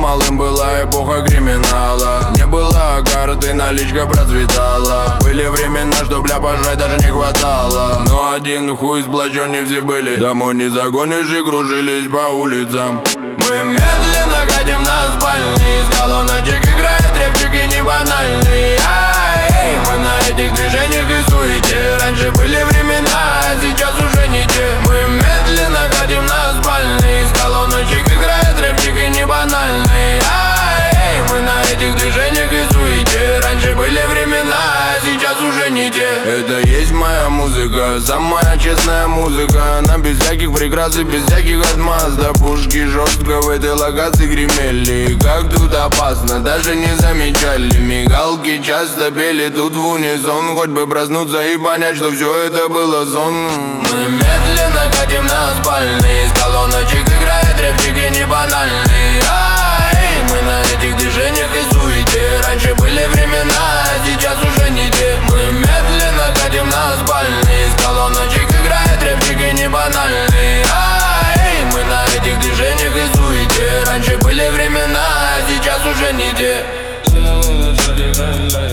малым была эпоха криминала. Не было карты, наличка процветала. Были времена, что бля пожрать даже не хватало. Но один хуй сплочен не все были. Домой не загонишь и кружились по улицам. Мы медленно катим на спальный. Из колоночек играет рэпчик и не банальный. Ай, мы на этих движениях и суете. Раньше были времена, а сейчас уже не те. Мы медленно катим на спальный. Из колоночек играет рэпчик и не банальный. Ай, мы на этих движениях и суете. Раньше были времена, а сейчас уже не те. Это есть моя музыка, самая честная музыка. Она без всяких прикрас и без всяких отмаз. До пушки жестко в этой локации гремели. Как тут опасно, даже не замечали. Мигалки часто пели тут в унисон. Хоть бы проснуться и понять, что все это было сон. Мы медленно катим на спальный. Из колоночек играет рэпчик и не банальный. Ай, мы на этих движениях и суете. Раньше были времена, а сейчас уже не те. Мы медленно катим на спальный. Из колоночек играет рэпчик и не банальный. Ай, мы на этих движениях и суете. Раньше были времена, а сейчас уже не те.